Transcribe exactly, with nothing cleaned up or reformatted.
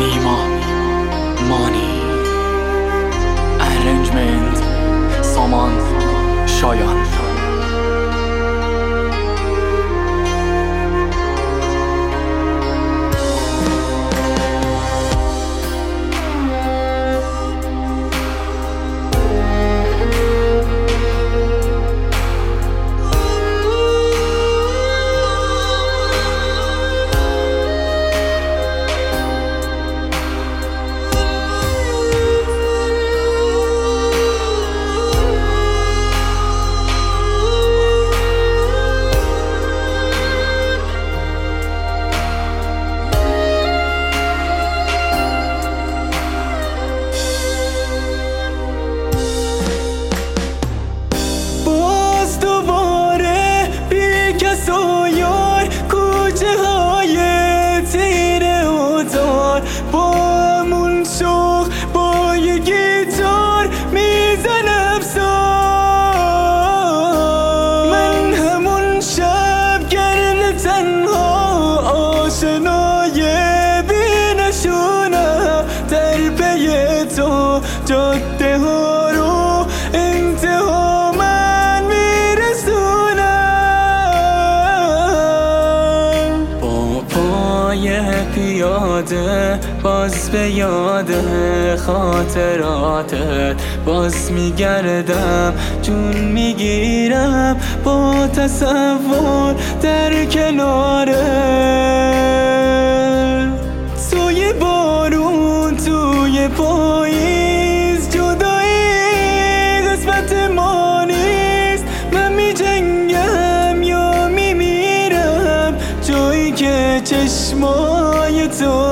نیما مانی، ارنجمنت سامان شایان. جاده ها رو انتها من میرسونم، با پای پیاده باز به یاد خاطراتت باز میگردم، جون میگیرم با تصور در کنارت. سوی بارون توی پاییز، جدایی قسمت ما نیست. من می جنگم یا می میرم، جایی که چشمای تو